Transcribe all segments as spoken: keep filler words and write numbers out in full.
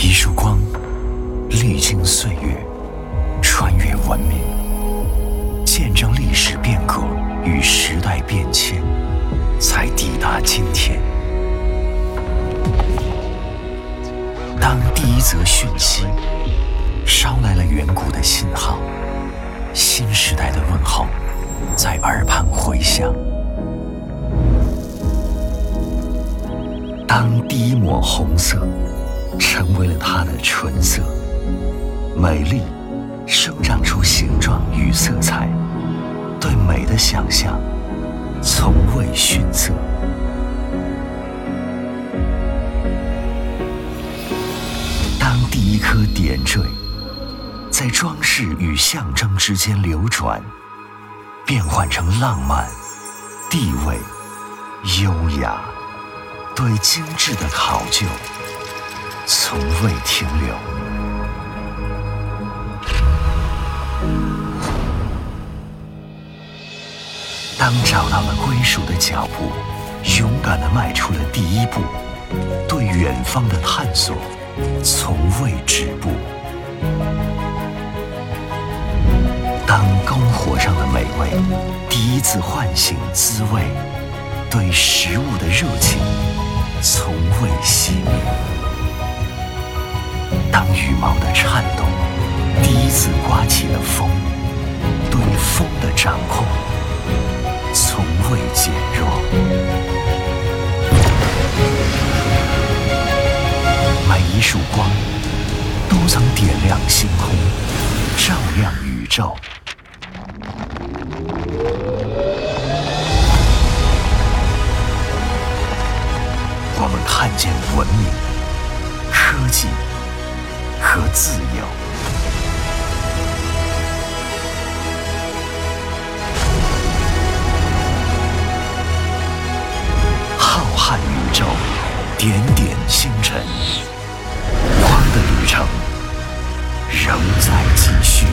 一束光，历经岁月，穿越文明，见证历史变革与时代变迁，才抵达今天。当第一则讯息捎来了远古的信号，新时代的问候在耳畔回响。当第一抹红色成为了它的纯色，美丽生长出形状与色彩，对美的想象从未逊色。当第一颗点缀在装饰与象征之间流转，变换成浪漫、地位、优雅，对精致的考究从未停留。当找到了归属的脚步，勇敢地迈出了第一步，对远方的探索从未止步。当篝火上的美味第一次唤醒滋味，对食物的热情从未熄灭。当羽毛的颤动第一次刮起了风，对风的掌控从未减弱。每一束光都曾点亮星空，照亮宇宙。我们看见文明、科技和自由。浩瀚宇宙，点点星辰，光的旅程仍在继续。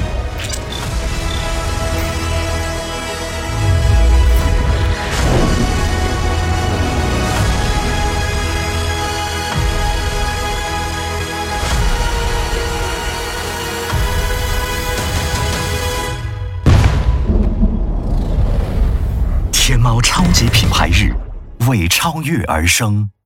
天猫超级品牌日，为超越而生。